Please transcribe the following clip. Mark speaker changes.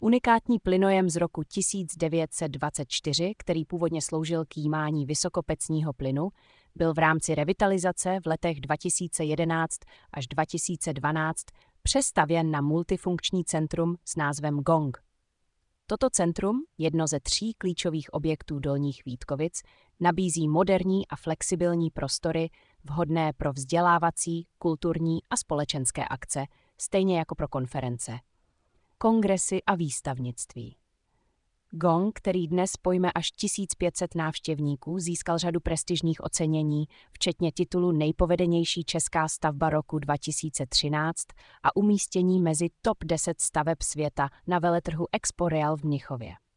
Speaker 1: Unikátní plynojem z roku 1924, který původně sloužil k jímání vysokopecního plynu, byl v rámci revitalizace v letech 2011 až 2012 přestavěn na multifunkční centrum s názvem Gong. Toto centrum, jedno ze 3 klíčových objektů Dolních Vítkovic, nabízí moderní a flexibilní prostory vhodné pro vzdělávací, kulturní a společenské akce, stejně jako pro konference, kongresy a výstavnictví. Gong, který dnes pojme až 1500 návštěvníků, získal řadu prestižních ocenění, včetně titulu Nejpovedenější česká stavba roku 2013 a umístění mezi top 10 staveb světa na veletrhu Expo Real v Mnichově.